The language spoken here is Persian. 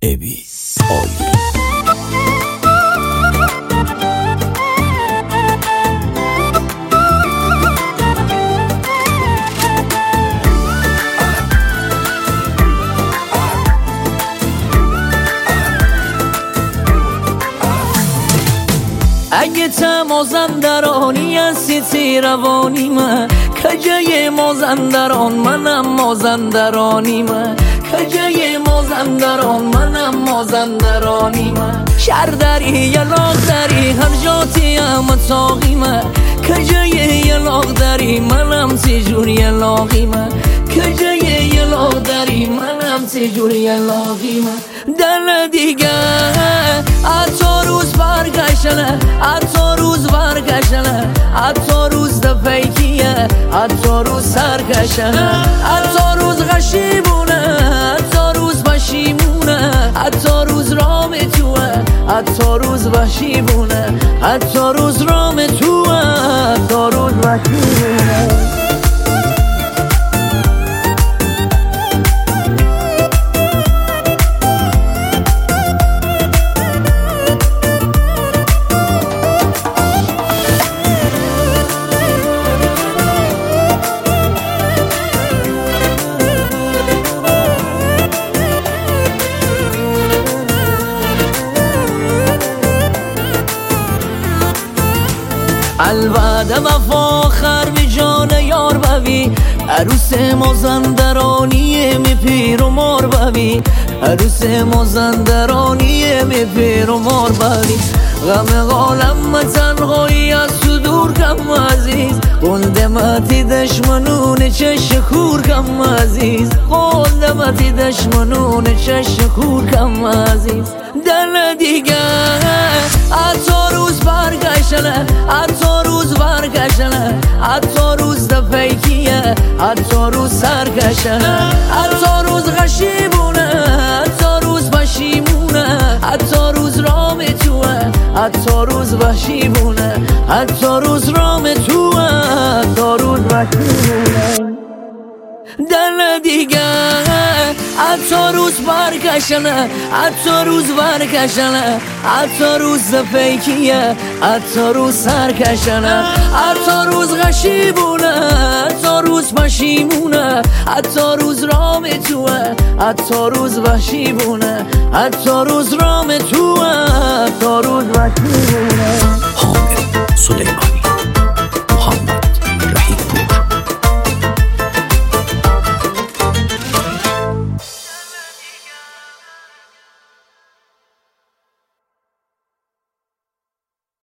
ابی عالی. اگه مازندرانی هستی روانی من کجای مازندران منم مازندرانی من کجای مازندران منم مازندرانی من شهر داری یلاق داری هر جاتی هم تاقی من کجای یلاق داری منم سجور یلاقی من کجای یلاق داری منم سجور یلاقی من دل دیگه حتی روز برگشنه حتی روز برگشنه حتی روز دفیکیه حتی روز سرگشنه حتی روز غشیبونه حتی روز بشیمونه حتی روز رام توه حتی روز بشیبونه حتی روز رام توه حتی روز بشیبونه الوعده وفا آخر به جان یار بوی عروس مازندرانی می پیر و مار بوی عروس مازندرانی می پیر و مار بوی غم عالم تنهایی از صدور کم عزیز قلدمتی دشمنون چش خور کم عزیز قلدمتی دشمنون چش خور کم عزیز دل دیگه حتی روز برگشنه حتی روز برگشنه حتی روز دفیکیه حتی روز سرگشنه حتی روز غشیبونه حتی روز بشیمونه حتی روز رام توه حتی روز بشیمونه حتی روز رام توه حتی روز بشیمونه دل دیگه حتی روز برگشنه حتی روز برگشنه حتی روز فیکیه حتی روز سرکشنه حتی روز غشیبونه حتی روز بشیمونه حتی روز رام توه حتی روز بشیبونه حتی روز رام توه حتی روز بشیمونه. حامد سلیمانی.